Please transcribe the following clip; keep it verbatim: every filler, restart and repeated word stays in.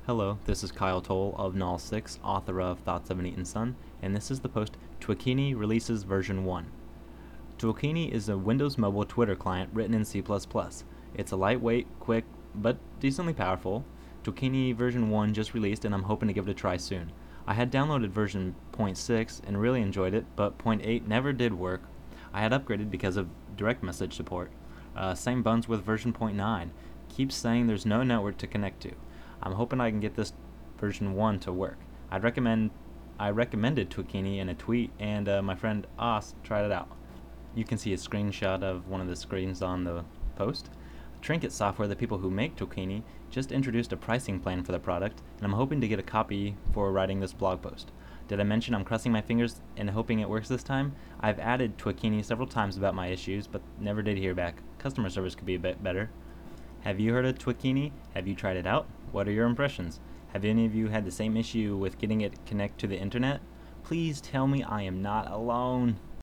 Hello, this is Kyle Toll of Null six, author of Thoughts of an Eaten Sun, and this is the post Twikini releases version one. Twikini is a Windows Mobile Twitter client written in C plus plus. It's a lightweight, quick, but decently powerful. Twikini version one just released and I'm hoping to give it a try soon. I had downloaded version zero point six and really enjoyed it, but zero point eight never did work. I had upgraded because of direct message support. Uh, same buns with version zero point nine. Keeps saying there's no network to connect to. I'm hoping I can get this version one to work. I'd recommend I recommended Twikini in a tweet, and uh, my friend Os tried it out. You can see a screenshot of one of the screens on the post. Trinket Software, the people who make Twikini, just introduced a pricing plan for the product, and I'm hoping to get a copy for writing this blog post. Did I mention I'm crossing my fingers and hoping it works this time? I've added Twikini several times about my issues, but never did hear back. Customer service could be a bit better. Have you heard of Twikini? Have you tried it out? What are your impressions? Have any of you had the same issue with getting it connect to the internet? Please tell me I am not alone.